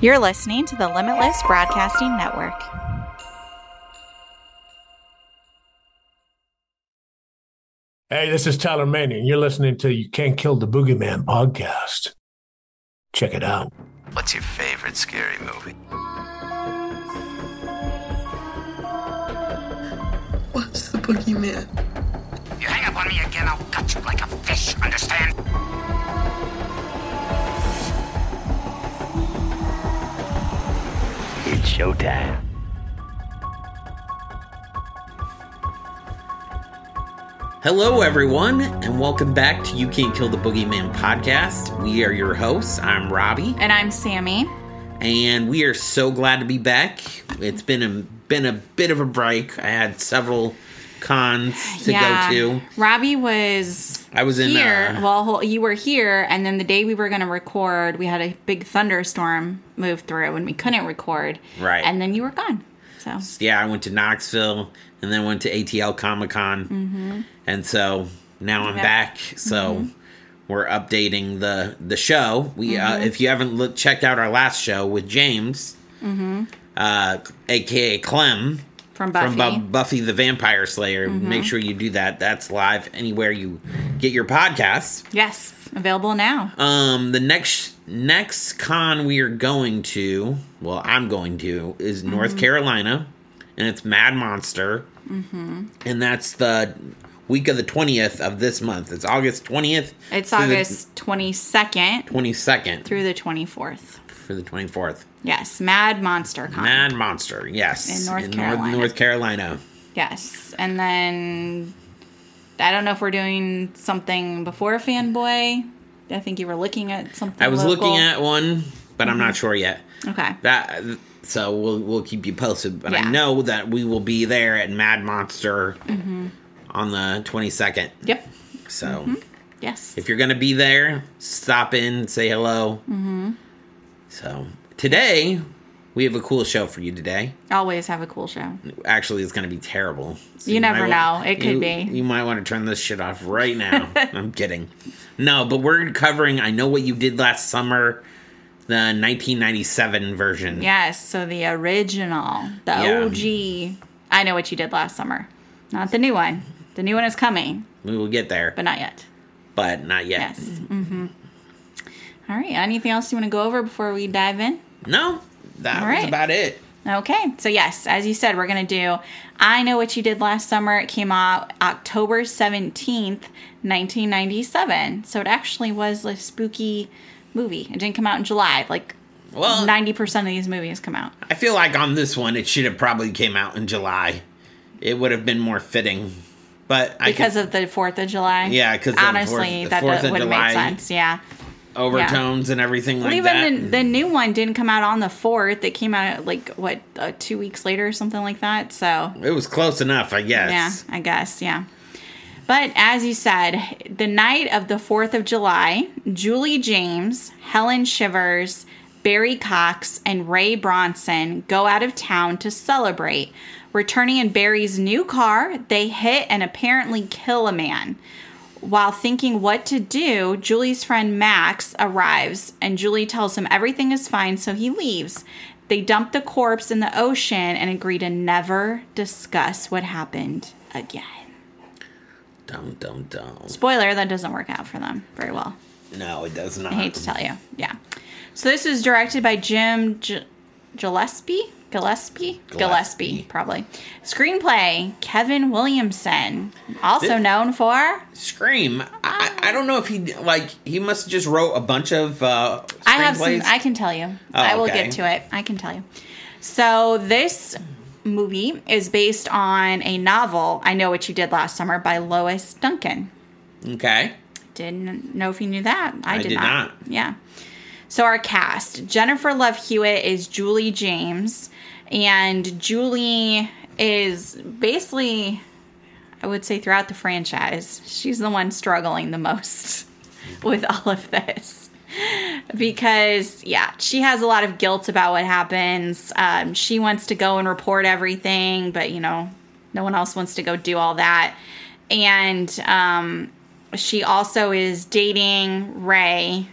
You're listening to the Limitless Broadcasting Network. Hey, this is Tyler Manning. You're listening to You Can't Kill the Boogeyman podcast. Check it out. What's your favorite scary movie? What's the boogeyman? You hang up on me again, I'll cut you like a fish, understand? It's showtime. Hello, everyone, and welcome back to You Can't Kill the Boogeyman podcast. We are your hosts. I'm Robbie. And I'm Sammy. And we are so glad to be back. It's been a bit of a break. I had several cons to go to. Robbie I was here. You were here, and then the day we were going to record, we had a big thunderstorm move through, and we couldn't record. Right. And then you were gone. So yeah, I went to Knoxville, and then went to ATL Comic-Con. Mm-hmm. And so now I'm back. So we're updating the show. We if you haven't checked out our last show with James, a.k.a. Clem, from Buffy the Vampire Slayer, make sure you do that. That's live anywhere you get your podcasts. Yes, available now. The next con we are going to, I'm going to, is North Carolina, and it's Mad Monster, and that's the week of the 20th of this month. It's August 20th. It's August 22nd. 22nd. Through the 24th. For the 24th. Yes, Mad Monster Con. Mad Monster, yes. In North Carolina. North Carolina. Yes, and then I don't know if we're doing something before Fanboy. I think you were looking at something. I was local. looking at one, but I'm not sure yet. Okay. So we'll keep you posted. But I know that we will be there at Mad Monster on the 22nd. Yep. So yes, if you're going to be there, stop in, say hello. So today, we have a cool show for you today. Always have a cool show. Actually, it's going to be terrible. So you never know. It could be. You might want to turn this shit off right now. I'm kidding. No, but we're covering I Know What You Did Last Summer, the 1997 version. Yes, so the original, the OG, I Know What You Did Last Summer. Not the new one. The new one is coming. We will get there. But not yet. But not yet. Yes. All right. Anything else you want to go over before we dive in? No. That was about it. Okay. So, yes, as you said, we're going to do I Know What You Did Last Summer. It came out October 17th, 1997. So, it actually was a spooky movie. It didn't come out in July. 90% of these movies come out. I feel like on this one, it should have probably came out in July. It would have been more fitting. But because of the 4th of July? Yeah, because honestly, that wouldn't make sense. Yeah. Overtones and everything like even that. Even the new one didn't come out on the 4th. It came out 2 weeks later or something like that. So it was close enough, I guess. Yeah, I guess, yeah. But as you said, the night of the 4th of July, Julie James, Helen Shivers, Barry Cox, and Ray Bronson go out of town to celebrate. Returning in Barry's new car, they hit and apparently kill a man. While thinking what to do, Julie's friend Max arrives, and Julie tells him everything is fine, so he leaves. They dump the corpse in the ocean and agree to never discuss what happened again. Dum, dum, dum. Spoiler, that doesn't work out for them very well. No, it does not. I hate to tell you. Yeah. So this was directed by Jim Gillespie, probably. Screenplay, Kevin Williamson, also known for Scream. I don't know if he must have just wrote a bunch of screenplays. I can tell you. Oh, I will okay. get to it. I can tell you. So this movie is based on a novel, I Know What You Did Last Summer, by Lois Duncan. Okay. Didn't know if you knew that. I did not. Yeah. So our cast, Jennifer Love Hewitt is Julie James, and Julie is basically, I would say throughout the franchise, she's the one struggling the most with all of this. Because, she has a lot of guilt about what happens. She wants to go and report everything, but, no one else wants to go do all that. And she also is dating Ray,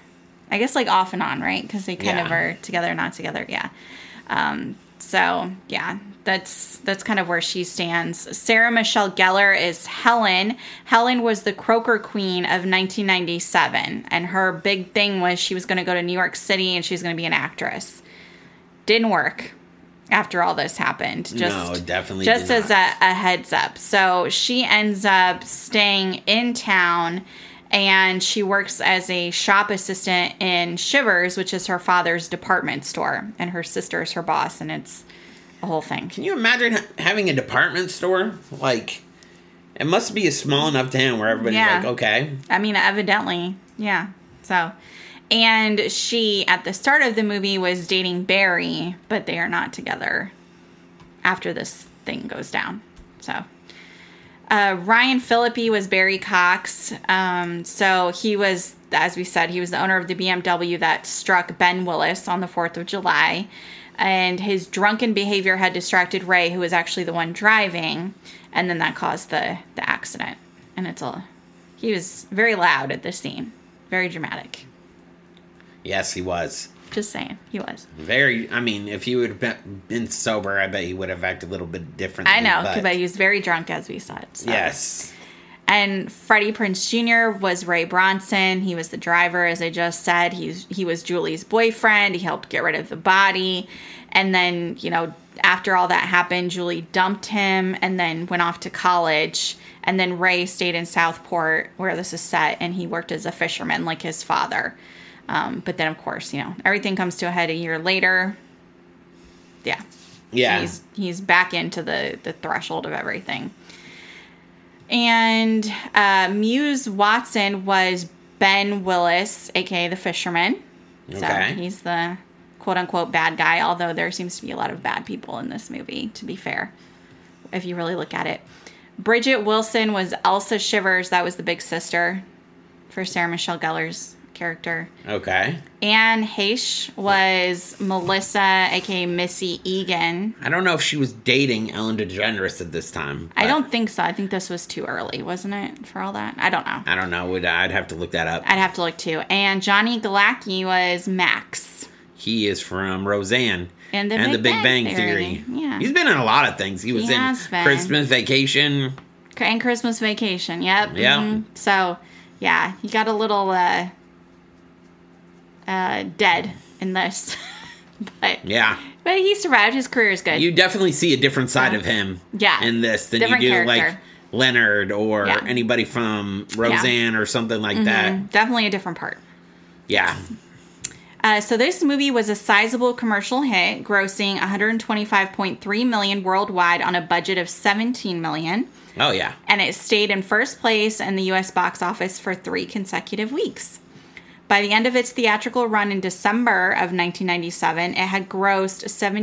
I guess like off and on, right? Because they kind of Yeah. are together, not together. Yeah. So yeah, that's kind of where she stands. Sarah Michelle Gellar is Helen. Helen was the Croaker Queen of 1997, and her big thing was she was going to go to New York City and she was going to be an actress. Didn't work after all this happened. No, it definitely just did as a heads up. So she ends up staying in town, and she works as a shop assistant in Shivers, which is her father's department store, and her sister is her boss, and it's a whole thing. Can you imagine having a department store? Like, it must be small enough to him where everybody's Yeah. like, okay. I mean, evidently, yeah. So, and she, at the start of the movie, was dating Barry, but they are not together after this thing goes down. So, Ryan Phillippe was Barry Cox. So he was, as we said, he was the owner of the BMW that struck Ben Willis on the 4th of July. And his drunken behavior had distracted Ray, who was actually the one driving. And then that caused the accident. And he was very loud at this scene. Very dramatic. Yes, he was. Just saying, he was. If he would have been sober, I bet he would have acted a little bit differently. I know, but he was very drunk, as we said. So. Yes. And Freddie Prinze Jr. was Ray Bronson. He was the driver, as I just said. He was Julie's boyfriend. He helped get rid of the body. And then, after all that happened, Julie dumped him and then went off to college. And then Ray stayed in Southport, where this is set, and he worked as a fisherman like his father. But then, of course, everything comes to a head a year later. Yeah. Yeah. He's back into the threshold of everything. And Muse Watson was Ben Willis, a.k.a. the fisherman. Okay. So he's the quote-unquote bad guy, although there seems to be a lot of bad people in this movie, to be fair, if you really look at it. Bridget Wilson was Elsa Shivers. That was the big sister for Sarah Michelle Gellar's character. Okay. Anne Heche was Melissa, a.k.a. Missy Egan. I don't know if she was dating Ellen DeGeneres at this time. I don't think so. I think this was too early, wasn't it, for all that? I don't know. I don't know. I'd have to look that up. I'd have to look, too. And Johnny Galecki was Max. He is from Roseanne. And the Big Bang Theory. Yeah. He's been in a lot of things. He was in has been. Christmas Vacation. And Christmas Vacation, yep. Yeah. Mhm. So, yeah, he got a little dead in this. but he survived. His career is good. You definitely see a different side of him in this than Different you do character. like Leonard or anybody from Roseanne or something like that. Definitely a different part. Yeah. So this movie was a sizable commercial hit, grossing $125.3 million worldwide on a budget of $17 million. Oh, yeah. And it stayed in first place in the U.S. box office for 3 consecutive weeks. By the end of its theatrical run in December of 1997, it had grossed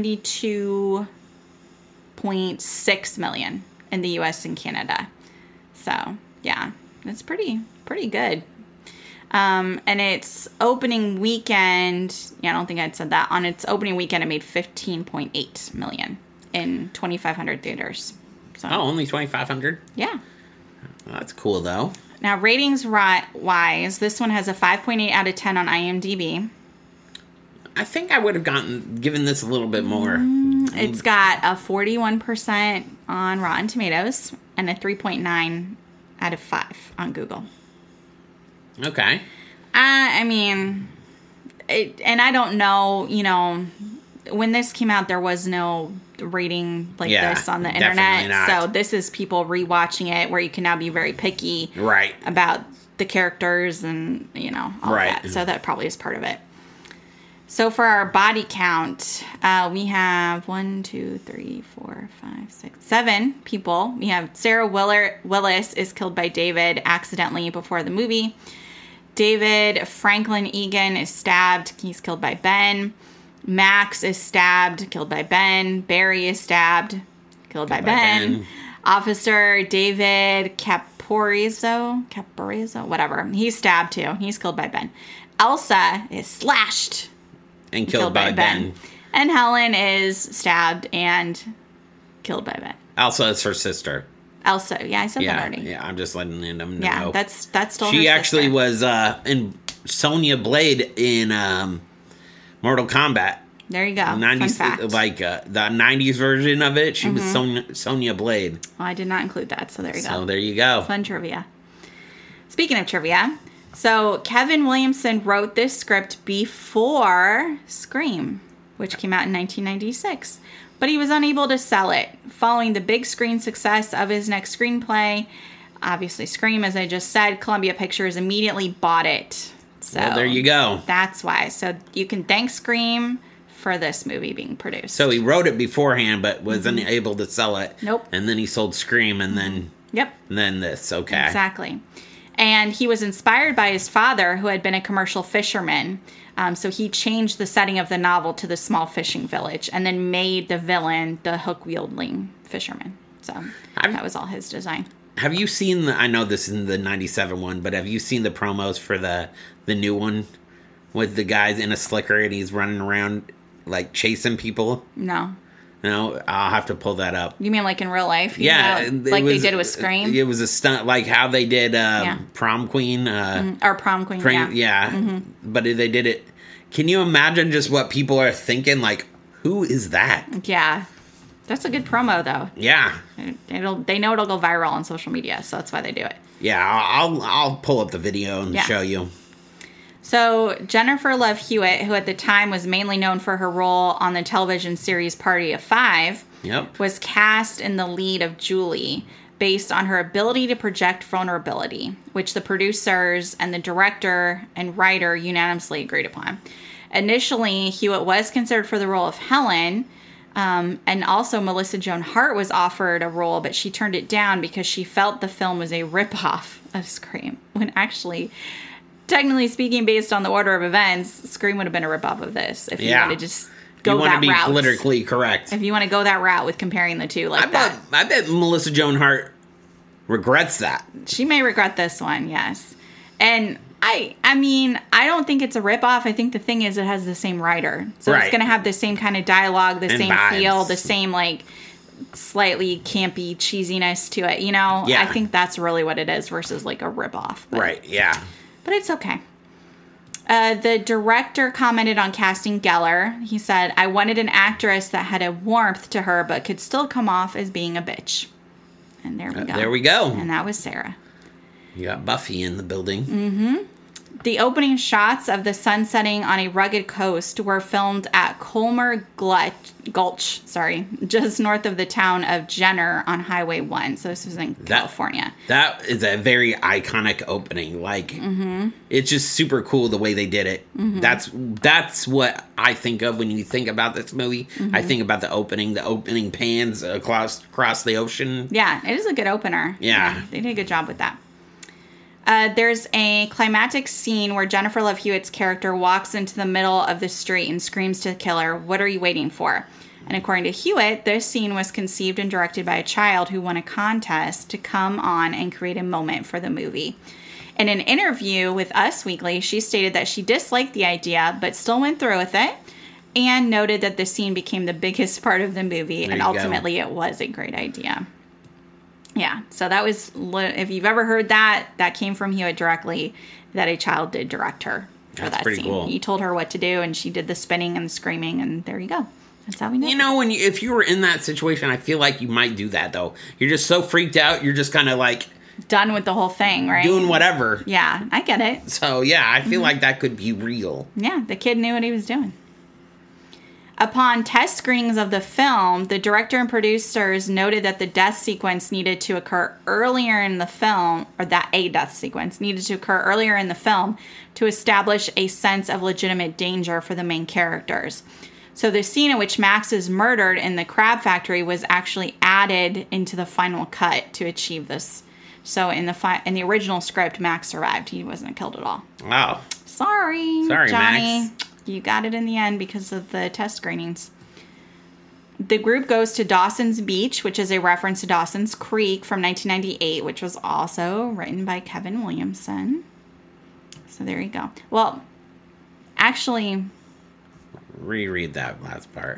$72.6 million in the U.S. and Canada. So, yeah, it's pretty good. And its opening weekend, I don't think I'd said that. On its opening weekend, it made $15.8 million in 2,500 theaters. So, only 2,500? Yeah. Well, that's cool, though. Now, ratings-wise, this one has a 5.8 out of 10 on IMDb. I think I would have given this a little bit more. It's got a 41% on Rotten Tomatoes and a 3.9 out of 5 on Google. Okay. I mean, and I don't know, when this came out, there was no rating like this on the internet. Not. So this is people rewatching it where you can now be very picky about the characters and, all that. So that probably is part of it. So for our body count, we have 7 people. We have Sarah Willis is killed by David accidentally before the movie. David Franklin Egan is stabbed. He's killed by Ben. Max is stabbed, killed by Ben. Barry is stabbed, killed by Ben. Officer David Caporizzo, whatever. He's stabbed too. He's killed by Ben. Elsa is slashed and killed by Ben. And Helen is stabbed and killed by Ben. Elsa is her sister. Elsa, yeah, I said that already. Yeah, I'm just letting them know. Yeah, that's still She her actually sister. was in Sonya Blade in Mortal Kombat. There you go. 90s, Fun fact. like the 90s version of it. She was Sonya Blade. Well, I did not include that, so there you go. So there you go. Fun trivia. Speaking of trivia, so Kevin Williamson wrote this script before Scream, which came out in 1996. But he was unable to sell it. Following the big screen success of his next screenplay, obviously Scream, as I just said, Columbia Pictures immediately bought it. So Well, there you go. That's why. So you can thank Scream for this movie being produced. So he wrote it beforehand, but wasn't able to sell it. Nope. And then he sold Scream, and then Yep. this. Okay. Exactly. And he was inspired by his father, who had been a commercial fisherman. So he changed the setting of the novel to the small fishing village and then made the villain the hook-wielding fisherman. So that was all his design. Have you seen I know this is the 97 one, but have you seen the promos for the new one with the guys in a slicker and he's running around like chasing people? No. No, I'll have to pull that up. You mean like in real life? Yeah. Like they did with Scream? It was a stunt, like how they did Prom Queen. Or Prom Queen, yeah. But they did it. Can you imagine just what people are thinking? Like, who is that? Yeah. That's a good promo, though. Yeah. They know it'll go viral on social media, so that's why they do it. Yeah, I'll pull up the video and show you. So Jennifer Love Hewitt, who at the time was mainly known for her role on the television series Party of Five, was cast in the lead of Julie based on her ability to project vulnerability, which the producers and the director and writer unanimously agreed upon. Initially, Hewitt was considered for the role of Helen, and also Melissa Joan Hart was offered a role, but she turned it down because she felt the film was a ripoff of Scream, when actually, technically speaking, based on the order of events, Scream would have been a ripoff of this if you want to just go that route. You want to be politically correct. If you want to go that route with comparing the two like that. I bet Melissa Joan Hart regrets that. She may regret this one, yes. And I mean, I don't think it's a ripoff. I think the thing is it has the same writer. So it's going to have the same kind of dialogue, the same vibes. Feel, the same, like, slightly campy cheesiness to it, you know? Yeah. I think that's really what it is versus, like, a ripoff. Right, yeah. But it's okay. The director commented on casting Geller. He said, "I wanted an actress that had a warmth to her but could still come off as being a bitch." And there we go. There we go. And that was Sarah. You got Buffy in the building. Mm-hmm. The opening shots of the sun setting on a rugged coast were filmed at Colmer Gulch, just north of the town of Jenner on Highway 1. So this was in California. That is a very iconic opening. Like, it's just super cool the way they did it. That's what I think of when you think about this movie. I think about the opening pans across the ocean. Yeah, it is a good opener. Yeah. They did a good job with that. There's a climactic scene where Jennifer Love Hewitt's character walks into the middle of the street and screams to the killer, "What are you waiting for?" And according to Hewitt, this scene was conceived and directed by a child who won a contest to come on and create a moment for the movie. In an interview with Us Weekly, she stated that she disliked the idea, but still went through with it, and noted that the scene became the biggest part of the movie, and ultimately it was a great idea. Yeah, so that was, if you've ever heard that came from Hewitt directly, that a child did direct her for that scene. Cool. He told her what to do, and she did the spinning and the screaming, and there you go. That's how we know. You know, if you were in that situation, I feel like you might do that, though. You're just so freaked out, you're just kind of like... done with the whole thing, right? Doing whatever. Yeah, I get it. So, yeah, I feel like that could be real. Yeah, the kid knew what he was doing. Upon test screenings of the film, the director and producers noted that the death sequence needed to occur earlier in the film, or that a death sequence needed to occur earlier in the film to establish a sense of legitimate danger for the main characters. So the scene in which Max is murdered in the crab factory was actually added into the final cut to achieve this. So in the original script, Max survived. He wasn't killed at all. Wow. Sorry, Johnny. Max. You got it in the end because of the test screenings. The group goes to Dawson's Beach, which is a reference to Dawson's Creek from 1998, which was also written by Kevin Williamson. So there you go. Well, actually... reread that last part.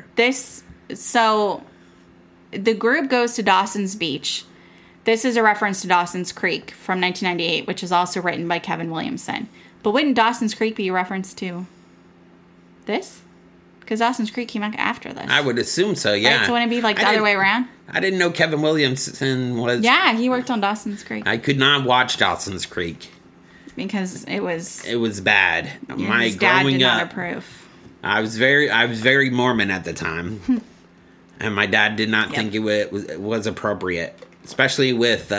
So the group goes to Dawson's Beach. This is a reference to Dawson's Creek from 1998, which is also written by Kevin Williamson. But wouldn't Dawson's Creek be a reference to this? Because Dawson's Creek came out after this. I would assume so, yeah. Right? So wouldn't it be like the other way around? I didn't know Kevin Williamson was... Yeah, he worked on Dawson's Creek. I could not watch Dawson's Creek. Because it was... It was bad. His dad did not approve. I was very Mormon at the time. And my dad did not think it was appropriate. Especially with,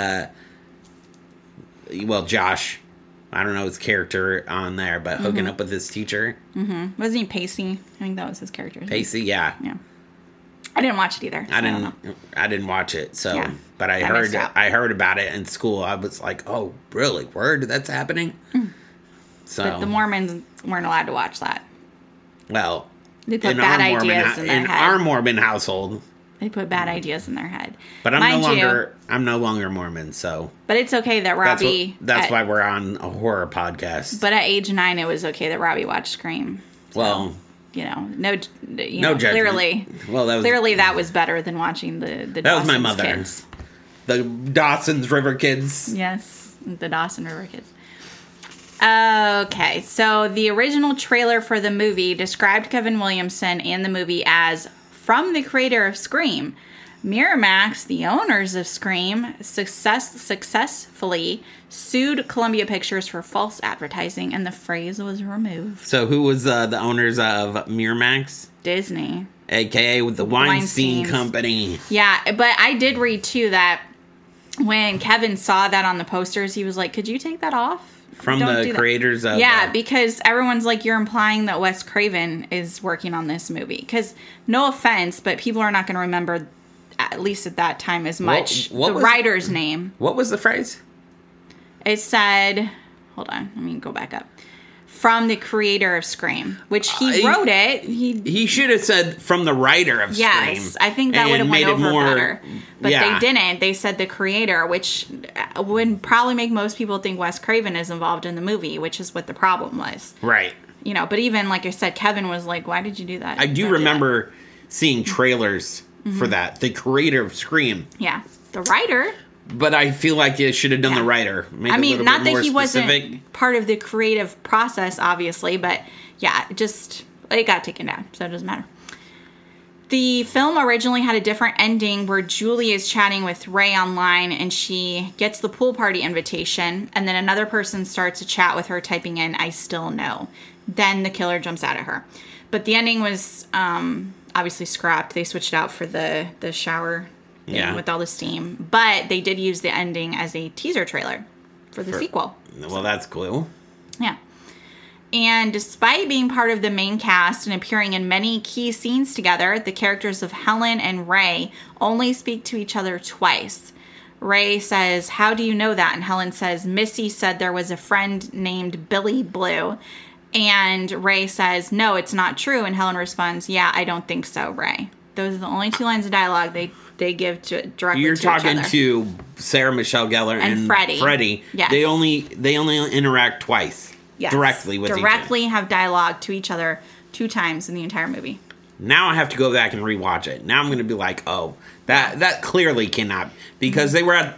Josh. I don't know his character on there, but hooking up with his teacher. Mm-hmm. Wasn't he Pacey? I think that was his character. Pacey, yeah. Yeah. I didn't watch it either. So I didn't watch it, so Yeah, but I heard about it in school. I was like, "Oh, really? Word? That's happening?" So But the Mormons weren't allowed to watch that. Well, They put bad ideas in their head. our Mormon household. They put bad ideas in their head. But I'm no longer Mormon, so. But it's okay that Robbie. That's why we're on a horror podcast. But at age 9, it was okay that Robbie watched Scream. So, well, no judgment. Clearly, well, that was better than watching the that Dawson's was my mother. Kids. The Dawson's River Kids. Yes, the Dawson River Kids. Okay, so the original trailer for the movie described Kevin Williamson and the movie as from the creator of Scream. Miramax, the owners of Scream, successfully sued Columbia Pictures for false advertising, and the phrase was removed. So who was the owners of Miramax? Disney. AKA with the Weinstein Company. Yeah, but I did read, too, that when Kevin saw that on the posters, he was like, could you take that off? From the creators of... Yeah, because everyone's like, you're implying that Wes Craven is working on this movie. Because, no offense, but people are not going to remember, at least at that time, as much the writer's name. What was the phrase? It said... Hold on, let me go back up. From the creator of Scream, which he wrote it. He should have said from the writer of Scream. Yes, I think that would have went over better. But yeah. they didn't. They said the creator, which would probably make most people think Wes Craven is involved in the movie, which is what the problem was. Right. But even, like I said, Kevin was like, why did you do that? I do remember seeing trailers for that. The creator of Scream. Yeah. The writer... But I feel like it should have done the writer. Not that he wasn't part of the creative process, obviously, but yeah, it got taken down, so it doesn't matter. The film originally had a different ending where Julie is chatting with Ray online and she gets the pool party invitation, and then another person starts a chat with her typing in, "I still know." Then the killer jumps out at her. But the ending was obviously scrapped. They switched out for the shower with all the steam. But they did use the ending as a teaser trailer for the sequel. Well, that's cool. Yeah. And despite being part of the main cast and appearing in many key scenes together, the characters of Helen and Ray only speak to each other twice. Ray says, "How do you know that?" And Helen says, "Missy said there was a friend named Billy Blue." And Ray says, "No, it's not true." And Helen responds, "Yeah, I don't think so, Ray." Those are the only two lines of dialogue they give directly to each other. You're talking to Sarah Michelle Gellar and Freddie. Yes. They only interact twice. Yes. Directly with each other. Directly have dialogue to each other 2 times in the entire movie. Now I have to go back and rewatch it. Now I'm going to be like, oh, that clearly cannot, because they were at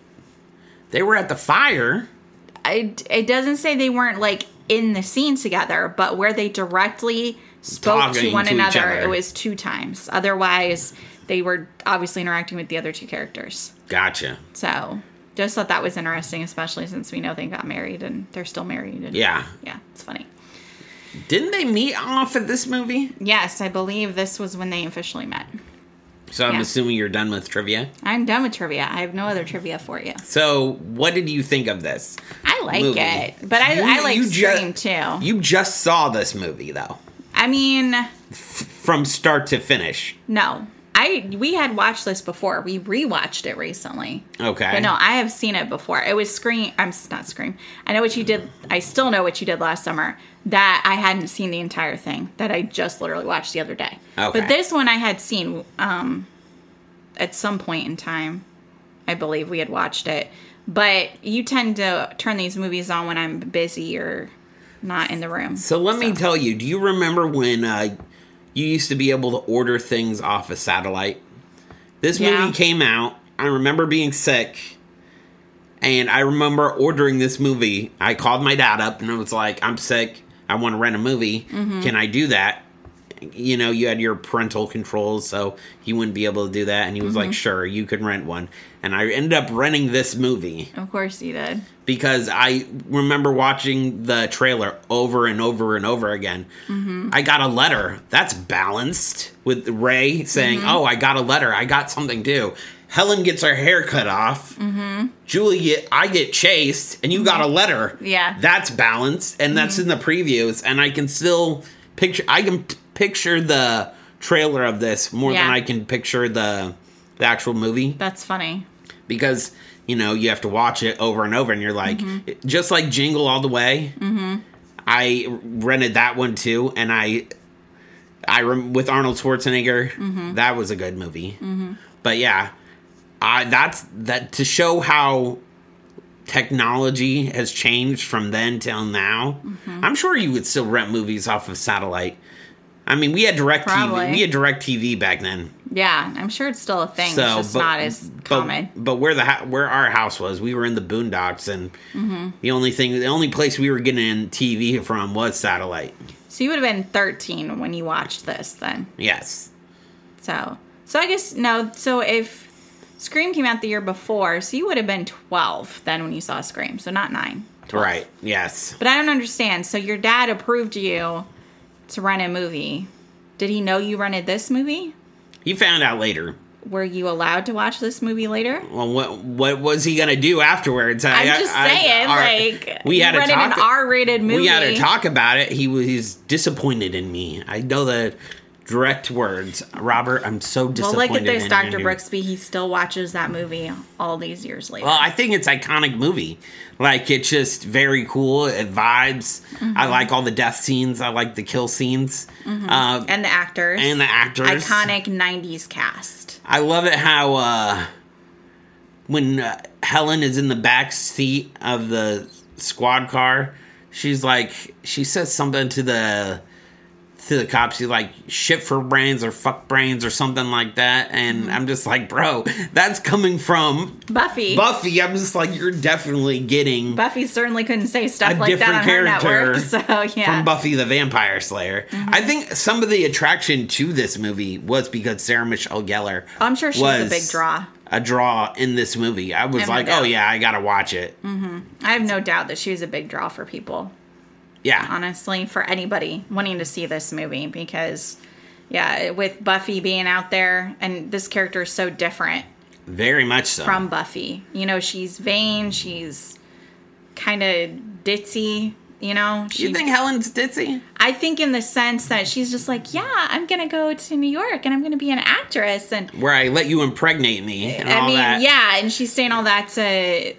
the fire. It doesn't say they weren't like in the scene together, but where they directly spoke to one another, it was 2 times. Otherwise, they were obviously interacting with the other 2 characters. Gotcha. So, just thought that was interesting, especially since we know they got married and they're still married. And yeah, it's funny. Didn't they meet off at this movie? Yes, I believe this was when they officially met. So I'm assuming you're done with trivia? I'm done with trivia. I have no other trivia for you. So, what did you think of this? I like it, but I like Scream too. You just saw this movie, though. I mean... From start to finish. No. We had watched this before. We rewatched it recently. Okay. But no, I have seen it before. It was Scream. I'm not Scream. I know what you did. I still know what you did last summer. That I hadn't seen the entire thing. That I just literally watched the other day. Okay. But this one I had seen at some point in time. I believe we had watched it. But you tend to turn these movies on when I'm busy or not in the room. So let me tell you. Do you remember when... you used to be able to order things off a satellite? This movie came out. I remember being sick. And I remember ordering this movie. I called my dad up and I was like, I'm sick. I want to rent a movie. Can I do that? You know, you had your parental controls, so he wouldn't be able to do that. And he was like, sure, you can rent one. And I ended up renting this movie. Of course you did. Because I remember watching the trailer over and over and over again. I got a letter. That's balanced with Ray saying, oh, I got a letter. I got something too. Helen gets her hair cut off. Julie, I get chased, and you got a letter. Yeah. That's balanced, and that's in the previews. And I can still picture the trailer of this more than I can picture the actual movie. That's funny. Because, you know, you have to watch it over and over, and you're like, just like Jingle All the Way, I rented that one too, and with Arnold Schwarzenegger, that was a good movie. But yeah, that's to show how technology has changed from then till now. I'm sure you would still rent movies off of satellite. I mean, we had DirecTV. We had DirecTV back then. Yeah, I'm sure it's still a thing. So, it's just not as common. But where our house was, we were in the boondocks, and the only place we were getting TV from was satellite. So you would have been 13 when you watched this, then. Yes. So I guess no. So if Scream came out the year before, so you would have been 12 then when you saw Scream. So not 9. 12. Right. Yes. But I don't understand. So your dad approved you to rent a movie. Did he know you rented this movie? He found out later. Were you allowed to watch this movie later? Well, what was he gonna do afterwards? I'm just saying, we had rented an R-rated movie. We had to talk about it. He's disappointed in me. I know the direct words. Robert, I'm so disappointed. Well, look at this, in Dr. you. Brooksby. He still watches that movie all these years later. Well, I think it's an iconic movie. Like, it's just very cool. It vibes. I like all the death scenes. I like the kill scenes. And the actors. Iconic 90s cast. I love it how when Helen is in the back seat of the squad car, she says something to the cops. She's like, shit for brains or fuck brains or something like that. And I'm just like, bro, that's coming from Buffy. I'm just like, you're definitely getting Buffy certainly couldn't say stuff a like that on her character network. So, yeah. from Buffy the Vampire Slayer. I think some of the attraction to this movie was because Sarah Michelle Gellar I'm sure she was a big draw. A draw in this movie. I was like, oh yeah, I gotta watch it. I have no doubt that she was a big draw for people. Yeah. Honestly, for anybody wanting to see this movie, because, yeah, with Buffy being out there, and this character is so different. Very much so. From Buffy. You know, she's vain, she's kind of ditzy, you know. You think Helen's ditzy? I think in the sense that she's just like, yeah, I'm going to go to New York and I'm going to be an actress. And where I let you impregnate me and all that. Yeah, and she's saying all that to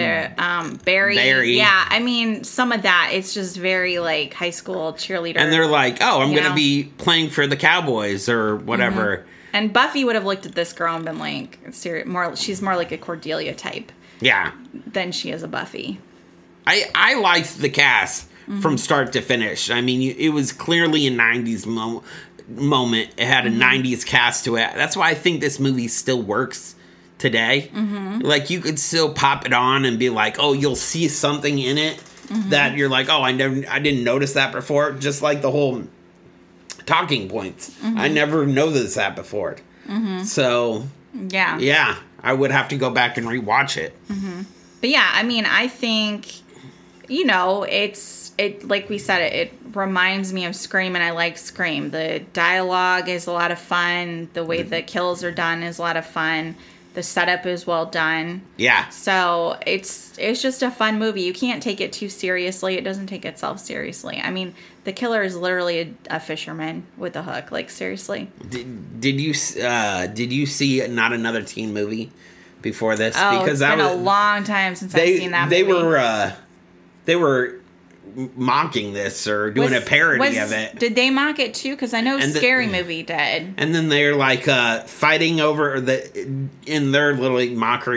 Barry. Yeah, I mean, some of that, it's just very, like, high school cheerleader. And they're like, oh, I'm going to be playing for the Cowboys or whatever. And Buffy would have looked at this girl and been like, she's more like a Cordelia type. Yeah. Than she is a Buffy. I liked the cast from start to finish. I mean, it was clearly a 90s moment. It had a 90s cast to it. That's why I think this movie still works today. Like, you could still pop it on and be like, oh, you'll see something in it that you're like, oh, I didn't notice that before. Just like the whole talking points. I never noticed that before. So, yeah, I would have to go back and rewatch it. But yeah, I mean, I think, you know, it like we said, it reminds me of Scream, and I like Scream. The dialogue is a lot of fun. The way the kills are done is a lot of fun. The setup is well done. Yeah. So it's just a fun movie. You can't take it too seriously. It doesn't take itself seriously. I mean, the killer is literally a fisherman with a hook. Like, seriously. Did you see Not Another Teen movie before this? Oh, because it's been a long time since I've seen that movie. They were mocking this or doing a parody of it. Did they mock it too? Because I know Scary Movie did. And then they're like fighting over in their little mockery.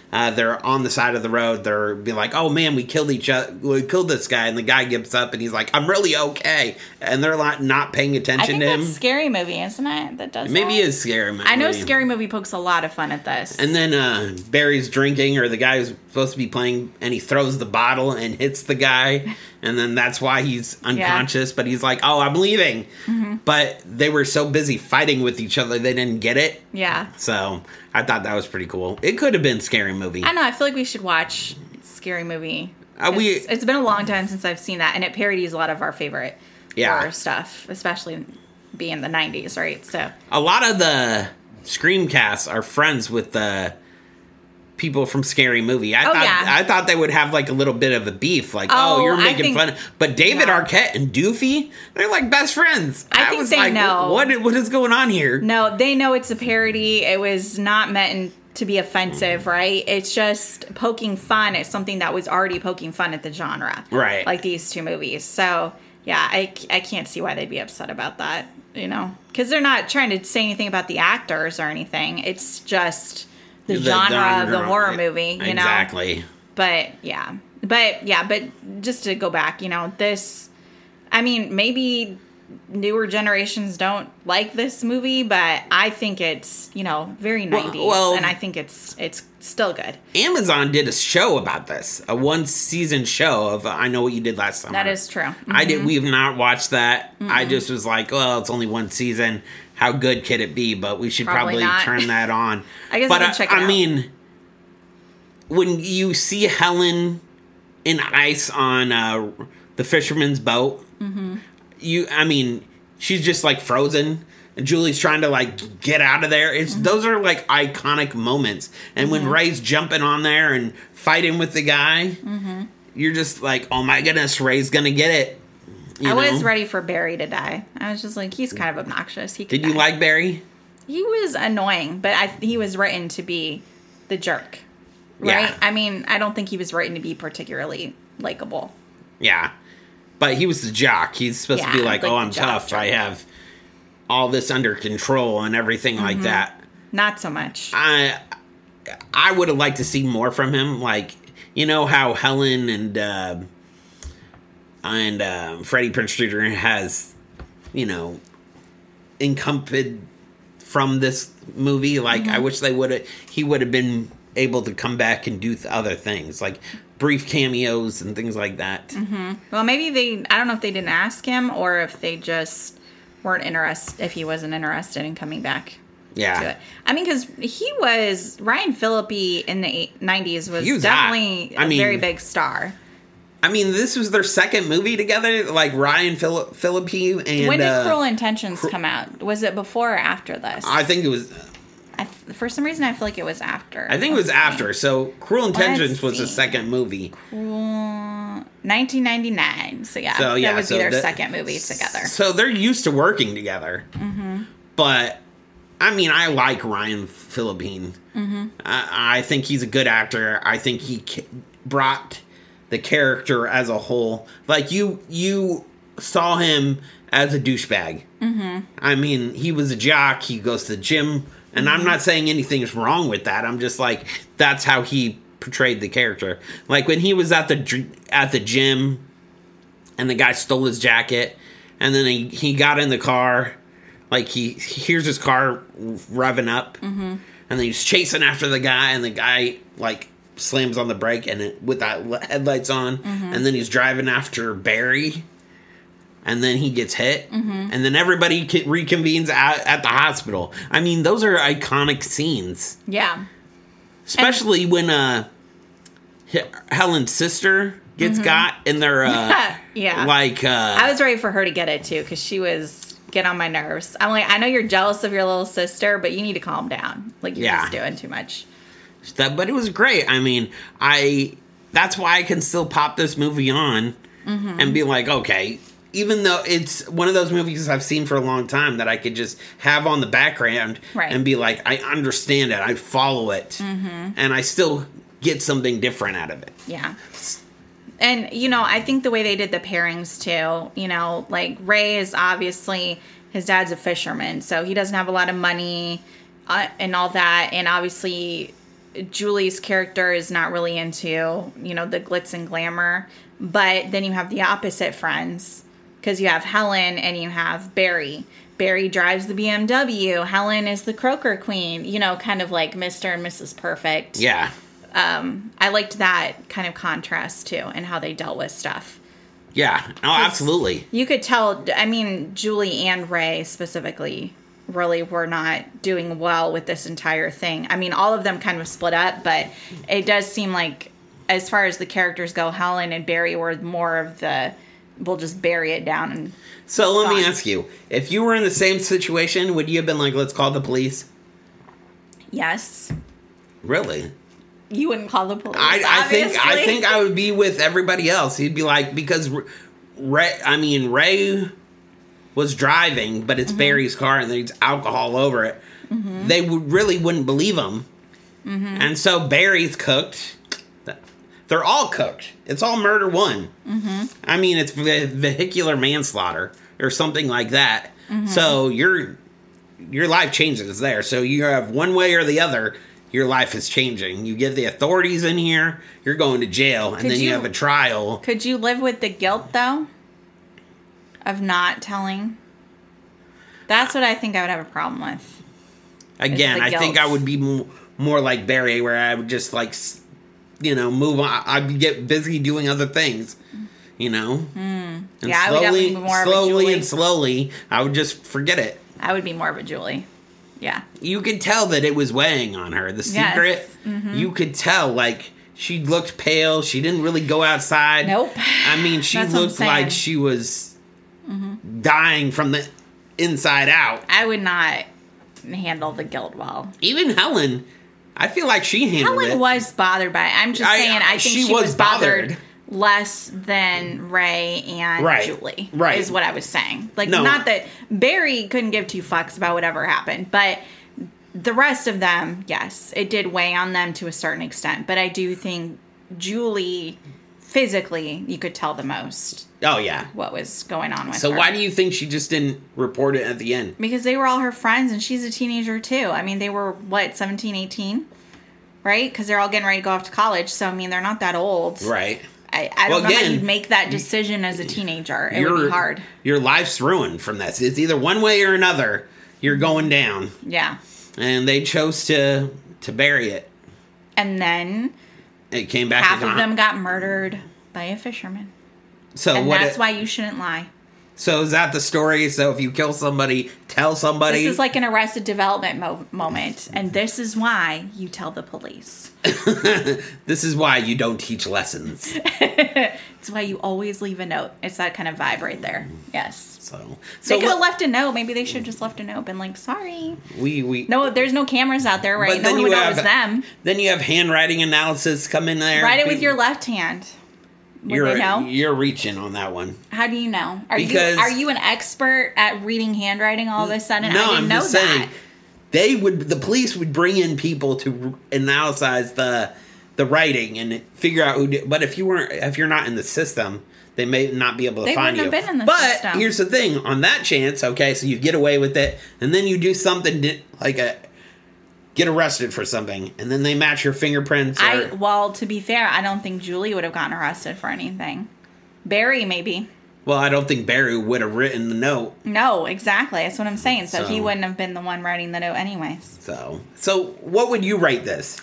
they're on the side of the road. They're being like, "Oh man, we killed this guy," and the guy gives up, and he's like, "I'm really okay," and they're not paying I attention think to him. that's Scary Movie, isn't it? That does Maybe that? it is Scary Movie. I know Scary Movie pokes a lot of fun at this. And then Barry's drinking, or the guy who's supposed to be playing, and he throws the bottle and hits the guy, and then that's why he's unconscious. But he's like, "Oh, I'm leaving," but they were so busy fighting with each other they didn't get it. Yeah. So I thought that was pretty cool. It could have been Scary Movie. I know. I feel like we should watch Scary Movie. It's It's been a long time since I've seen that, and it parodies a lot of our favorite horror stuff, especially being the 90s, right? So a lot of the Screamcasts are friends with the people from Scary Movie. I thought they would have like a little bit of a beef, like, "Oh, you're making fun." But David Arquette and Doofy, they're like best friends. I think they know what is going on here. No, they know it's a parody. It was not meant to be offensive, right? It's just poking fun at something that was already poking fun at the genre, right? Like these two movies. So yeah, I can't see why they'd be upset about that, because they're not trying to say anything about the actors or anything. It's just the genre of the horror movie, Exactly. But just to go back, this, I mean, maybe newer generations don't like this movie, but I think it's, very 90s, and I think it's still good. Amazon did a show about this, a 1-season show of I Know What You Did Last Summer. That is true. Mm-hmm. We've not watched that. I just was like, well, it's only 1 season. How good could it be? But we should probably turn that on. I guess I can check it out. I mean, when you see Helen in ice on the fisherman's boat, she's just like frozen. And Julie's trying to like get out of there. Those are like iconic moments. And when Ray's jumping on there and fighting with the guy, you're just like, oh my goodness, Ray's gonna get it. I was ready for Barry to die. I was just like, he's kind of obnoxious. Did you like Barry? He was annoying, but he was written to be the jerk, right? Yeah. I mean, I don't think he was written to be particularly likable. Yeah. But he was the jock. He's supposed to be like, oh, I'm tough. I have all this under control and everything like that. Not so much. I would have liked to see more from him. Like, how Helen and Freddie Prinze Jr. has, encompassed from this movie. Like, I wish he would have been able to come back and do other things, like brief cameos and things like that. Well, maybe I don't know if they didn't ask him or if they just weren't interested, if he wasn't interested in coming back. Yeah. To it. I mean, because Ryan Phillippe in the 90s was definitely a very big star. I mean, this was their second movie together, like Ryan Phillippe and... When did Cruel Intentions come out? Was it before or after this? I think it was... For some reason, I feel like it was after. I think it was after. So, Cruel Intentions was the second movie. 1999. So, yeah. That would be their second movie together. So, they're used to working together. But, I mean, I like Ryan Phillippe. I think he's a good actor. I think he brought the character as a whole. Like, you saw him as a douchebag. I mean, he was a jock. He goes to the gym. And I'm not saying anything's wrong with that. I'm just like, that's how he portrayed the character. Like when he was at the gym and the guy stole his jacket and then he got in the car, like he hears his car revving up and then he's chasing after the guy and the guy like slams on the brake and with that headlights on and then he's driving after Barry. And then he gets hit, and then everybody reconvenes at the hospital. I mean, those are iconic scenes. Yeah. Especially when Helen's sister gets got in their... yeah. Like... I was ready for her to get it, too, because she was getting on my nerves. I'm like, I know you're jealous of your little sister, but you need to calm down. Like, you're just doing too much. But it was great. I mean, that's why I can still pop this movie on and be like, okay... Even though it's one of those movies I've seen for a long time that I could just have on the background and be like, I understand it, I follow it, and I still get something different out of it. Yeah. And, I think the way they did the pairings, too, like Ray is obviously, his dad's a fisherman, so he doesn't have a lot of money and all that, and obviously Julie's character is not really into, the glitz and glamour. But then you have the opposite friends, because you have Helen and you have Barry. Barry drives the BMW. Helen is the croaker queen, kind of like Mr. and Mrs. Perfect. Yeah. I liked that kind of contrast, too, and how they dealt with stuff. Yeah. Oh, absolutely. You could tell, Julie and Ray specifically really were not doing well with this entire thing. All of them kind of split up, but it does seem like, as far as the characters go, Helen and Barry were more of the, we'll just bury it down. And so let me ask you, if you were in the same situation, would you have been like, let's call the police? Yes. Really? You wouldn't call the police. I think I would be with everybody else. He'd be like, because Ray was driving, but it's Barry's car and there's alcohol over it. They wouldn't believe him. And so Barry's cooked. They're all cooked. It's all murder one. It's vehicular manslaughter or something like that. So your life changes there. So you have one way or the other, your life is changing. You get the authorities in here, you're going to jail, and then you have a trial. Could you live with the guilt, though, of not telling? That's what I think I would have a problem with. Again, I think I would be more like Barry, where I would just move on. I'd get busy doing other things, And Yeah, I would definitely be more of a Julie. slowly, I would just forget it. I would be more of a Julie. Yeah. You could tell that it was weighing on her. The secret, you could tell, she looked pale. She didn't really go outside. Nope. She looked like she was dying from the inside out. I would not handle the guilt well. Even Helen, I feel like she handled it. Helen was bothered by it. I'm just saying, I think she was bothered less than Ray and Julie. Right. Is what I was saying. Not that Barry couldn't give two fucks about whatever happened, but the rest of them, yes, it did weigh on them to a certain extent. But I do think Julie, physically, you could tell the most. Oh, yeah. What was going on with her. So why do you think she just didn't report it at the end? Because they were all her friends, and she's a teenager, too. They were, 17, 18? Right? Because they're all getting ready to go off to college. So, they're not that old. Right. I don't know how you'd make that decision as a teenager. It would be hard. Your life's ruined from this. It's either one way or another. You're going down. Yeah. And they chose to bury it. And then it came back. Half of them got murdered by a fisherman. So that's why you shouldn't lie. So is that the story? So if you kill somebody, tell somebody. This is like an Arrested Development moment, and this is why you tell the police. This is why you don't teach lessons. It's why you always leave a note. It's that kind of vibe right there. Yes. So they could have left a note. Maybe they should have just left a note, been like, "Sorry." No, there's no cameras out there, right? No one would know it was them. Then you have handwriting analysis come in there. Write it with your left hand. Would they know? You're reaching on that one. How do you know? Are you an expert at reading handwriting all of a sudden? No, I didn't know that. The police would bring in people to analyze the writing and figure out who did. But if you're not in the system, they may not be able to find you. They wouldn't have been in the system. But here's the thing: on that chance, okay, so you get away with it, and then you do something get arrested for something, and then they match your fingerprints. Well, to be fair, I don't think Julie would have gotten arrested for anything. Barry, maybe. Well, I don't think Barry would have written the note. No, exactly. That's what I'm saying. So he wouldn't have been the one writing the note anyways. So what would you rate this?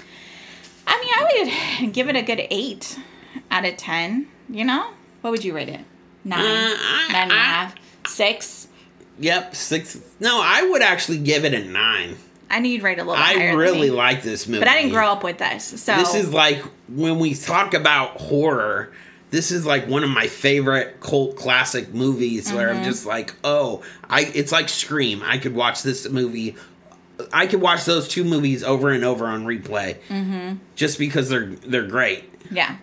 I would give it a good 8 out of 10. What would you rate it? 9, 9.5, 6. Yep, 6. No, I would actually give it a 9. I knew you'd rate a little higher. I really like this movie. But I didn't grow up with this. So this is like, when we talk about horror, this is like one of my favorite cult classic movies where I'm just like, it's like Scream. I could watch this movie. I could watch those two movies over and over on replay. Just because they're great. Yeah.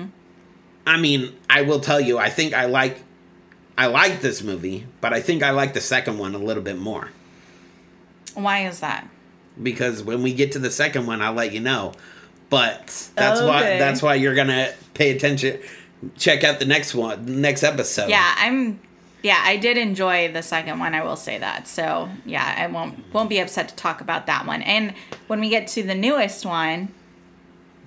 I will tell you, I think I like this movie, but I think I like the second one a little bit more. Why is that? Because when we get to the second one, I'll let you know. But that's why you're gonna pay attention. Check out the next episode. Yeah, I did enjoy the second one. I will say that. So yeah, I won't be upset to talk about that one. And when we get to the newest one,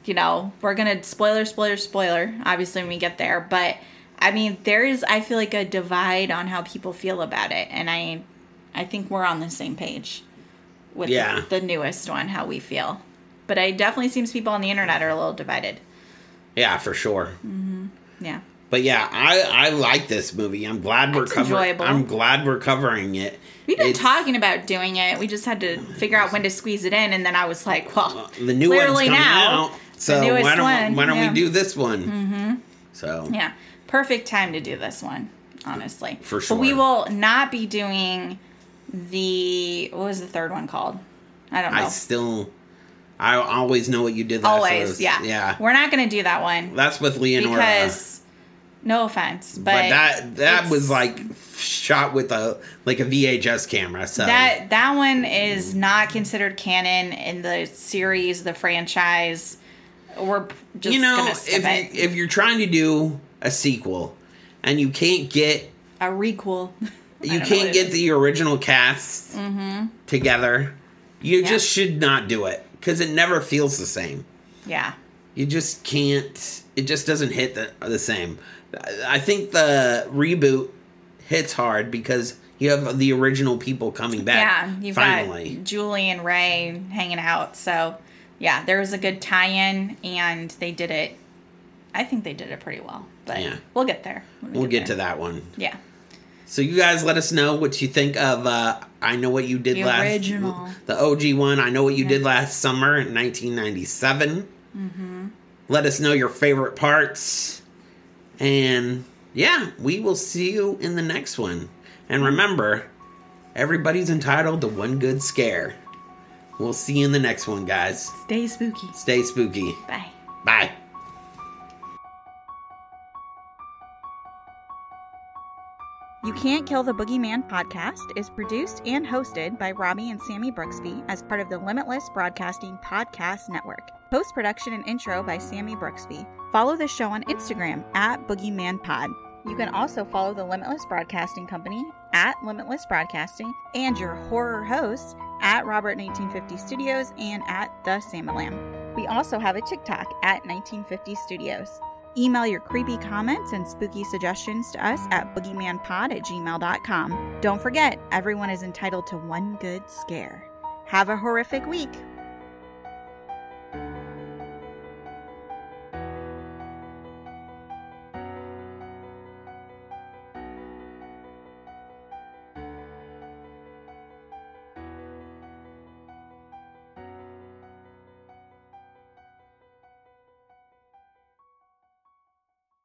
we're going to spoiler, obviously, when we get there. But, I mean, there is, I feel like, a divide on how people feel about it. And I think we're on the same page with the newest one, how we feel. But it definitely seems people on the internet are a little divided. Yeah, for sure. Mm-hmm. Yeah. But yeah, I like this movie. I'm glad we're enjoyable. I'm glad we're covering it. We've been talking about doing it. We just had to figure out when to squeeze it in, and then I was like, well, the new one's coming out. So why don't we do this one? Mm-hmm. So yeah, perfect time to do this one, honestly. For sure. But we will not be doing what was the third one called? I don't know. I always know what you did last. Always, yeah. We're not going to do that one. That's with Leonora. Because, no offense, but that was like shot with a VHS camera. So that one is not considered canon in the series, the franchise. We're just gonna skip it. If you're trying to do a sequel and you can't get a requel, you can't get the original cast together, you just should not do it. Because it never feels the same. Yeah. You just can't. It just doesn't hit the same. I think the reboot hits hard because you have the original people coming back. Yeah, you've got Julie and Ray hanging out. So, yeah, there was a good tie-in, and they did it. I think they did it pretty well. But we'll get there. We'll get to that one. Yeah. So you guys let us know what you think of I Know What You Did Last... The original. The OG one, I Know What You Did Last Summer in 1997. Mm-hmm. Let us know your favorite parts. And, yeah, we will see you in the next one. And remember, everybody's entitled to one good scare. We'll see you in the next one, guys. Stay spooky. Stay spooky. Bye. Bye. You Can't Kill the Boogeyman podcast is produced and hosted by Robbie and Sammy Brooksby as part of the Limitless Broadcasting Podcast Network. Post-production and intro by Sammy Brooksby. Follow the show on Instagram at BoogeymanPod. You can also follow the Limitless Broadcasting Company at Limitless Broadcasting and your horror hosts at Robert 1950 Studios and at The Samalam. We also have a TikTok at 1950 Studios. Email your creepy comments and spooky suggestions to us at boogeymanpod@gmail.com. Don't forget, everyone is entitled to one good scare. Have a horrific week.